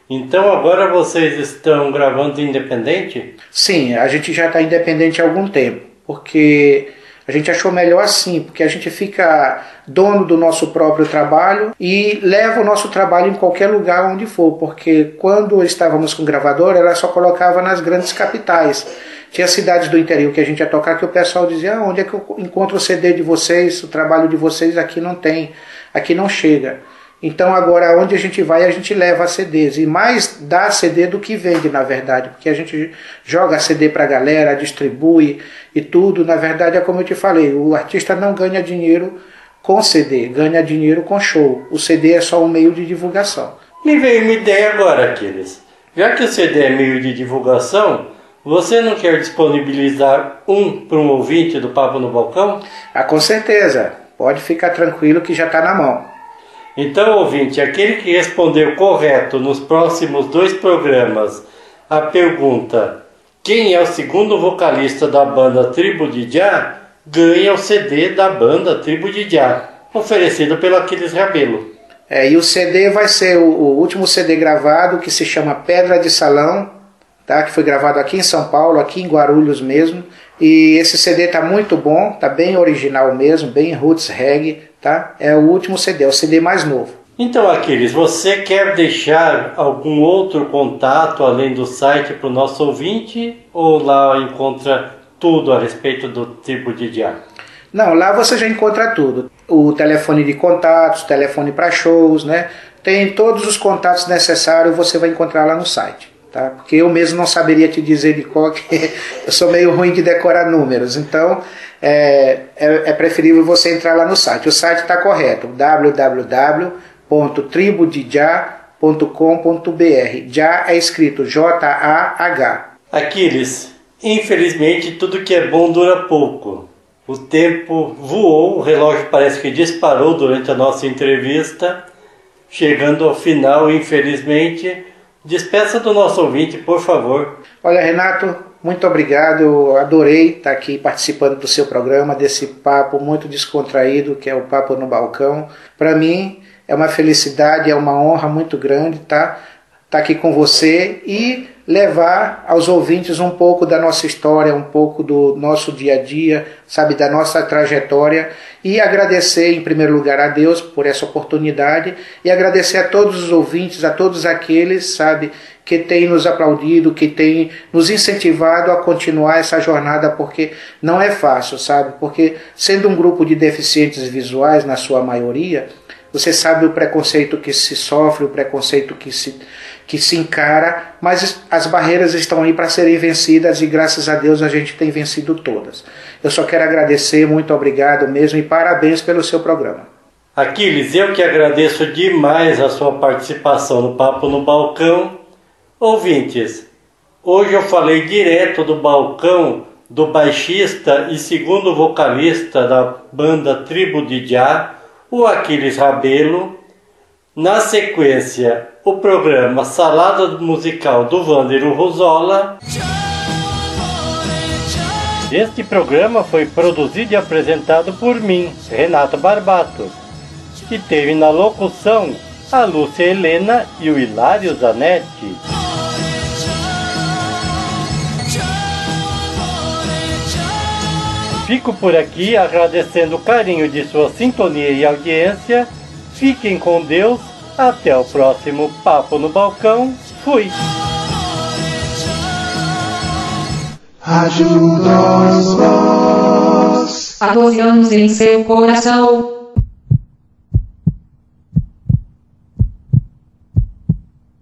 Então agora vocês estão gravando independente? Sim, a gente já está independente há algum tempo, porque a gente achou melhor assim, porque a gente fica dono do nosso próprio trabalho e leva o nosso trabalho em qualquer lugar onde for, porque quando estávamos com gravador, ela só colocava nas grandes capitais. Tinha cidades do interior que a gente ia tocar que o pessoal dizia, onde é que eu encontro o CD de vocês, o trabalho de vocês aqui não tem, aqui não chega. Então agora onde a gente vai, a gente leva CDs, e mais dá CD do que vende, na verdade, porque a gente joga CD pra galera, distribui e tudo. Na verdade é como eu te falei, o artista não ganha dinheiro com CD, ganha dinheiro com show. O CD é só um meio de divulgação. Me veio uma ideia agora, Aquiles. Já que o CD é meio de divulgação, você não quer disponibilizar para um ouvinte do Papo no Balcão? Ah, com certeza. Pode ficar tranquilo que já está na mão. Então, ouvinte, aquele que respondeu correto nos próximos 2 programas a pergunta quem é o segundo vocalista da banda Tribo de Jah, ganha o CD da banda Tribo de Jah, oferecido pelo Aquiles Rabelo. E o CD vai ser o último CD gravado, que se chama Pedra de Salão, tá? Que foi gravado aqui em São Paulo, aqui em Guarulhos mesmo. E esse CD tá muito bom, tá bem original mesmo, bem roots reggae, tá? É o último CD, é o CD mais novo. Então, Aquiles, você quer deixar algum outro contato além do site para o nosso ouvinte? Ou lá encontra tudo a respeito do Tribo de Jah? Não, lá você já encontra tudo. O telefone de contatos, telefone para shows, né? Tem todos os contatos necessários, você vai encontrar lá no site. Tá? Porque eu mesmo não saberia te dizer de qual, que eu sou meio ruim de decorar números, então é preferível você entrar lá no site. O site está correto, www.tribodejah.com.br. Jah é escrito J-A-H. Aquiles, infelizmente tudo que é bom dura pouco. O tempo voou, o relógio parece que disparou durante a nossa entrevista, chegando ao final, infelizmente. Despeça do nosso ouvinte, por favor. Olha, Renato, muito obrigado. Eu adorei estar aqui participando do seu programa, desse papo muito descontraído, que é o Papo no Balcão. Para mim é uma felicidade, é uma honra muito grande tá aqui com você e levar aos ouvintes um pouco da nossa história, um pouco do nosso dia a dia, sabe, da nossa trajetória, e agradecer em primeiro lugar a Deus por essa oportunidade e agradecer a todos os ouvintes, a todos aqueles, sabe, que têm nos aplaudido, que têm nos incentivado a continuar essa jornada, porque não é fácil, sabe, porque sendo um grupo de deficientes visuais na sua maioria, você sabe o preconceito que se sofre, o preconceito que se encara, mas as barreiras estão aí para serem vencidas e graças a Deus a gente tem vencido todas. Eu só quero agradecer, muito obrigado mesmo e parabéns pelo seu programa. Aquiles, eu que agradeço demais a sua participação no Papo no Balcão. Ouvintes, hoje eu falei direto do balcão do baixista e segundo vocalista da banda Tribo de Jah, o Aquiles Rabelo. Na sequência, o programa Salada Musical do Vândero Rosola. Este programa foi produzido e apresentado por mim, Renato Barbato, e teve na locução a Lúcia Helena e o Hilário Zanetti. Fico por aqui agradecendo o carinho de sua sintonia e audiência. Fiquem com Deus. Até o próximo Papo no Balcão. Fui! Ajuda-os, vós, a 12 anos em seu coração.